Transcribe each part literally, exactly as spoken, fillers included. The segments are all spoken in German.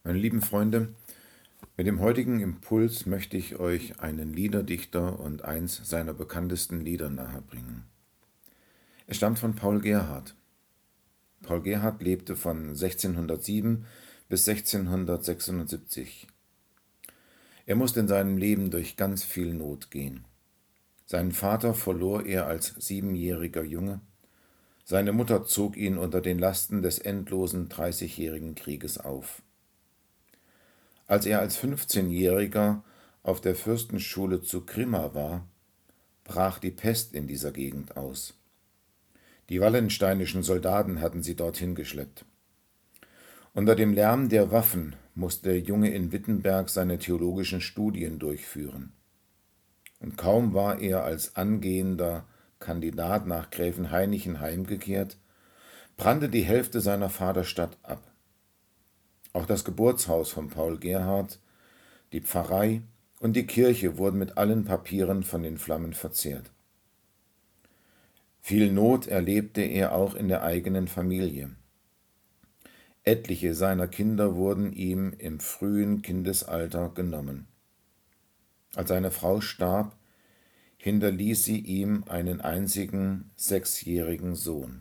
Meine lieben Freunde, mit dem heutigen Impuls möchte ich euch einen Liederdichter und eins seiner bekanntesten Lieder nahebringen. Es stammt von Paul Gerhardt. Paul Gerhardt lebte von sechzehnhundertsieben bis sechzehnhundertsechsundsiebzig. Er musste in seinem Leben durch ganz viel Not gehen. Seinen Vater verlor er als siebenjähriger Junge. Seine Mutter zog ihn unter den Lasten des endlosen Dreißigjährigen Krieges auf. Als er als fünfzehnjähriger auf der Fürstenschule zu Grimma war, brach die Pest in dieser Gegend aus. Die wallensteinischen Soldaten hatten sie dorthin geschleppt. Unter dem Lärm der Waffen musste der Junge in Wittenberg seine theologischen Studien durchführen. Und kaum war er als angehender Kandidat nach Gräfenhainichen heimgekehrt, brannte die Hälfte seiner Vaterstadt ab. Auch das Geburtshaus von Paul Gerhardt, die Pfarrei und die Kirche wurden mit allen Papieren von den Flammen verzehrt. Viel Not erlebte er auch in der eigenen Familie. Etliche seiner Kinder wurden ihm im frühen Kindesalter genommen. Als seine Frau starb, hinterließ sie ihm einen einzigen sechsjährigen Sohn.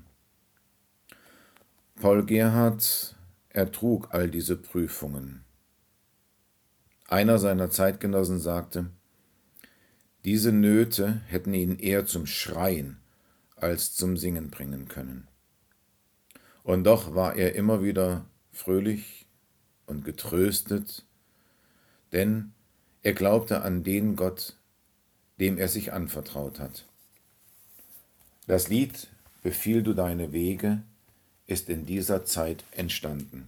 Paul Gerhardt ertrug all diese Prüfungen. Einer seiner Zeitgenossen sagte, diese Nöte hätten ihn eher zum Schreien als zum Singen bringen können. Und doch war er immer wieder fröhlich und getröstet, denn er glaubte an den Gott, dem er sich anvertraut hat. Das Lied »Befiehl du deine Wege« ist in dieser Zeit entstanden.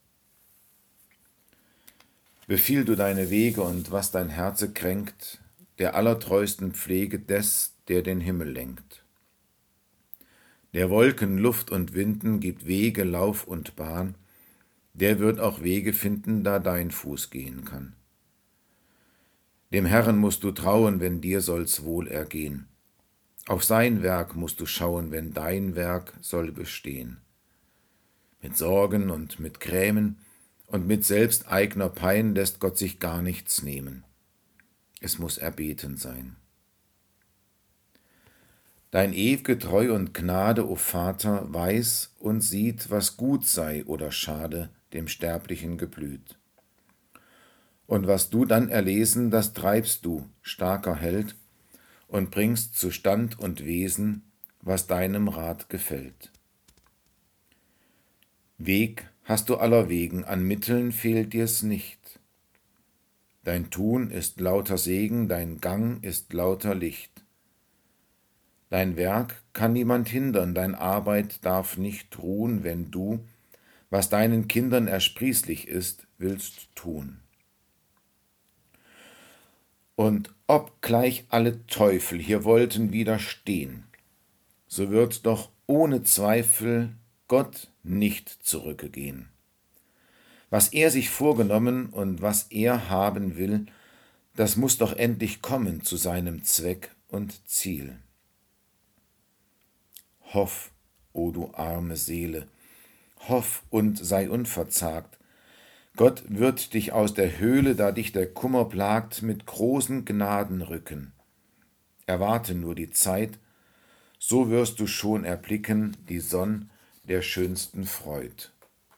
Befiehl du deine Wege und was dein Herze kränkt, der allertreusten Pflege des, der den Himmel lenkt. Der Wolken, Luft und Winden gibt Wege, Lauf und Bahn, der wird auch Wege finden, da dein Fuß gehen kann. Dem Herrn musst du trauen, wenn dir soll's wohl ergehen. Auf sein Werk musst du schauen, wenn dein Werk soll bestehen. Mit Sorgen und mit Grämen und mit selbsteigner Pein lässt Gott sich gar nichts nehmen. Es muss erbeten sein. Dein ew'ge Treu und Gnade, o Vater, weiß und sieht, was gut sei oder schade dem sterblichen Geblüt. Und was du dann erlesen, das treibst du, starker Held, und bringst zu Stand und Wesen, was deinem Rat gefällt. Weg hast du aller Wegen, an Mitteln fehlt dir's nicht. Dein Tun ist lauter Segen, dein Gang ist lauter Licht. Dein Werk kann niemand hindern, dein Arbeit darf nicht ruhen, wenn du, was deinen Kindern ersprießlich ist, willst tun. Und obgleich alle Teufel hier wollten widerstehen, so wird doch ohne Zweifel Gott nicht zurückgehen. Was er sich vorgenommen und was er haben will, das muss doch endlich kommen zu seinem Zweck und Ziel. Hoff, o du arme Seele, hoff und sei unverzagt. Gott wird dich aus der Höhle, da dich der Kummer plagt, mit großen Gnaden rücken. Erwarte nur die Zeit, so wirst du schon erblicken die Sonn der schönsten Freud.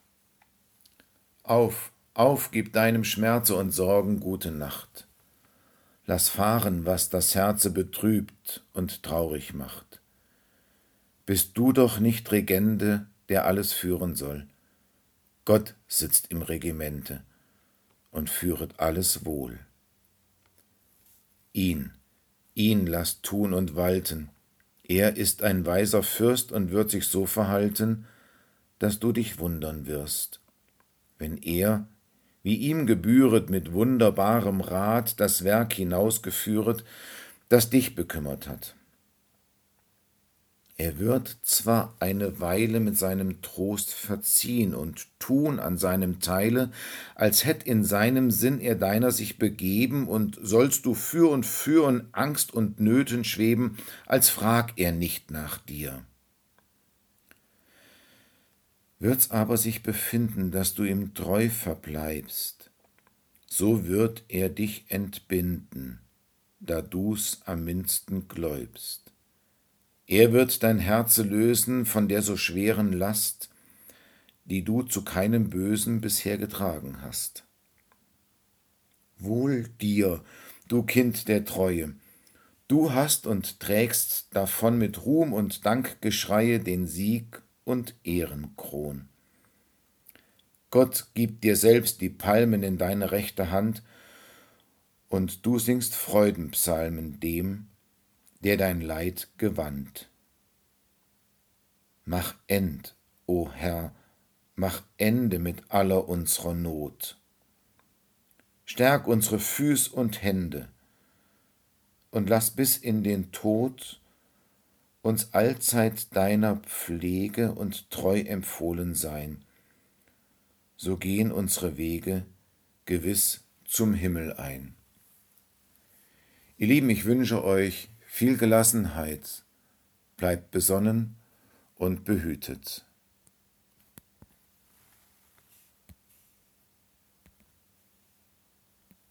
Auf, auf, gib deinem Schmerze und Sorgen gute Nacht. Lass fahren, was das Herze betrübt und traurig macht. Bist du doch nicht Regente, der alles führen soll. Gott sitzt im Regimente und führet alles wohl. Ihn, ihn lass tun und walten. Er ist ein weiser Fürst und wird sich so verhalten, dass du dich wundern wirst, wenn er, wie ihm gebühret, mit wunderbarem Rat das Werk hinausgeführet, das dich bekümmert hat. Er wird zwar eine Weile mit seinem Trost verziehen und tun an seinem Teile, als hätt in seinem Sinn er deiner sich begeben, und sollst du für und für in Angst und Nöten schweben, als frag er nicht nach dir. Wird's aber sich befinden, dass du ihm treu verbleibst, so wird er dich entbinden, da du's am mindsten gläubst. Er wird dein Herze lösen von der so schweren Last, die du zu keinem Bösen bisher getragen hast. Wohl dir, du Kind der Treue, du hast und trägst davon mit Ruhm und Dankgeschreie den Sieg und Ehrenkron. Gott gibt dir selbst die Palmen in deine rechte Hand, und du singst Freudenpsalmen dem, der dein Leid gewandt. Mach End, o Herr, mach Ende mit aller unserer Not. Stärk unsere Füß und Hände und lass bis in den Tod uns allzeit deiner Pflege und treu empfohlen sein. So gehen unsere Wege gewiss zum Himmel ein. Ihr Lieben, ich wünsche euch viel Gelassenheit, bleibt besonnen und behütet.